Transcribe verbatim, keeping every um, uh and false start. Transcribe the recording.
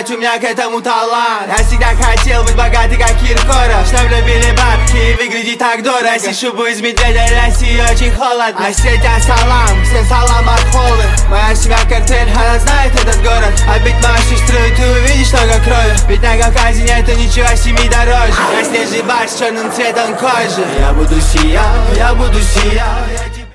сказать, у меня к этому талант. Я всегда хотел быть богатый, как Киркоров, чтоб любили бабки и выглядеть так дорого. Носи шубу из медведя, России очень холодно. А сеть салам, всем салам от холы. Моя семья картель, она знает этот город. А бить мою сестру, и ты увидишь много крови. Ведь на Кавказе нету ничего семи дороже. Я снежный барс с черным цветом кожи. Я буду сиять, я буду сиять.